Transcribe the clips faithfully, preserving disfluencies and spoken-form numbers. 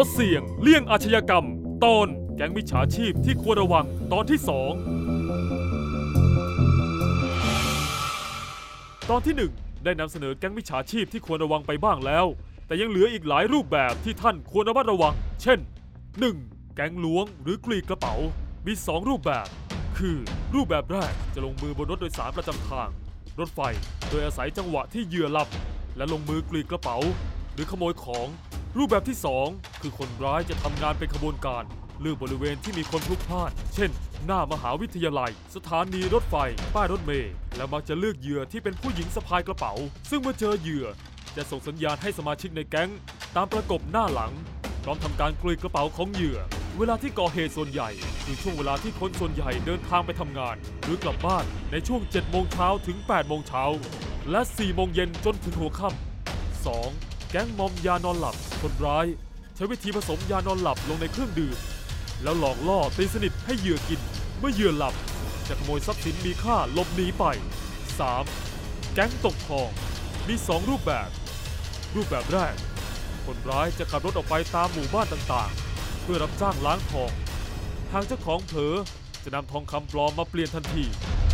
ดเสี่ยงเลี่ยงอาชญากรรมตอนแก๊งมิจฉาชีพที่ควรระวังตอนที่สองตอนที่หนึ่งได้นำเสนอแก๊งมิจฉาชีพที่ควรระวังไปบ้างแล้วแต่ยังเหลืออีกหลายรูปแบบที่ท่านควรระมัดระวังเช่น หนึ่ง. แก๊งล้วงหรือกรีดกระเป๋ามีสองรูปแบบคือรูปแบบแรกจะลงมือบนรถโดยสารประจำทางรถไฟโดยอาศัยจังหวะที่เหยื่อหลับและลงมือกรีดกระเป๋าหรือขโมยของรูปแบบที่สองคือคนร้ายจะทำงานเป็นขบวนการเลือกบริเวณที่มีคนพลุกพล่านเช่นหน้ามหาวิทยาลัยสถานีรถไฟป้ายรถเมล์และมักจะเลือกเหยื่อที่เป็นผู้หญิงสะพายกระเป๋าซึ่งเมื่อเจอเหยื่อจะส่งสัญญาณให้สมาชิกในแก๊งตามประกบหน้าหลังพร้อมทำการกรีดกระเป๋าของเหยื่อเวลาที่ก่อเหตุส่วนใหญ่คือช่วงเวลาที่คนส่วนใหญ่เดินทางไปทำงานหรือกลับบ้านในช่วงเจ็ดโมงเช้าถึงแปดโมงเช้าและสี่โมงเย็นจนถึงหัวค่ำ สอง. แก๊งมอมยานอนหลับคนร้ายใช้วิธีผสมยานอนหลับลงในเครื่องดื่มแล้วหลอกล่อตีสนิทให้เหยื่อกินเมื่อเหยื่อหลับจะขโมยทรัพย์สินมีค่าหลบหนีไป สาม. แก๊งตกทองมีสองรูปแบบรูปแบบแรกคนร้ายจะขับรถออกไปตามหมู่บ้านต่างๆเพื่อรับจ้างล้างทองทางเจ้าของเผลอจะนำทองคำปลอมมาเปลี่ยนทันที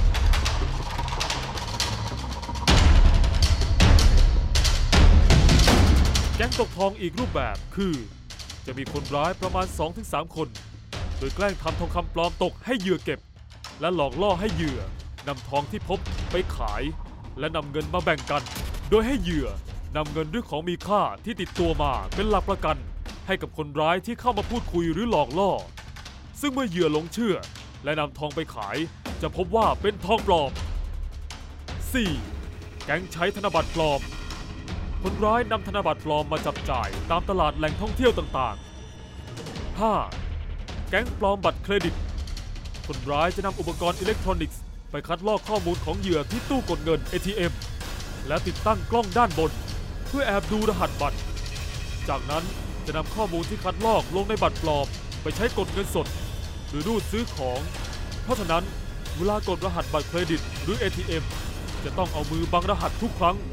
แก๊งตกทองอีกรูปแบบคือจะมีคนร้ายประมาณ สองถึงสาม คนโดยแกล้งทำทองคำปลอมตกให้เหยื่อเก็บและหลอกล่อให้เหยื่อนำทองที่พบไปขายและนำเงินมาแบ่งกันโดยให้เหยื่อนำเงินด้วยของมีค่าที่ติดตัวมาเป็นหลักประกันให้กับคนร้ายที่เข้ามาพูดคุยหรือหลอกล่อซึ่งเมื่อเหยื่อหลงเชื่อและนำทองไปขายจะพบว่าเป็นทองปลอม สี่. แก๊งใช้ธนบัตรปลอมคนร้ายนำธนบัตรปลอมมาจับจ่ายตามตลาดแหล่งท่องเที่ยวต่างๆ ห้า. แก๊งปลอมบัตรเครดิตคนร้ายจะนำอุปกรณ์อิเล็กทรอนิกส์ไปคัดลอกข้อมูลของเหยื่อที่ตู้กดเงิน เอ ที เอ็ม และติดตั้งกล้องด้านบนเพื่อแอบดูรหัสบัตรจากนั้นจะนำข้อมูลที่คัดลอกลงในบัตรปลอมไปใช้กดเงินสดหรือรูดซื้อของเพราะฉะนั้นเวลากดรหัสบัตรเครดิตหรือ เอ ที เอ็ม จะต้องเอามือบังรหัสทุกครั้ง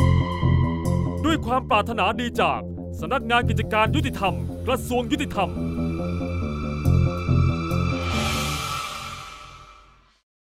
ด้วยความปรารถนาดีจากสำนักงานกิจการยุติธรรมกระทรวงยุติธรรม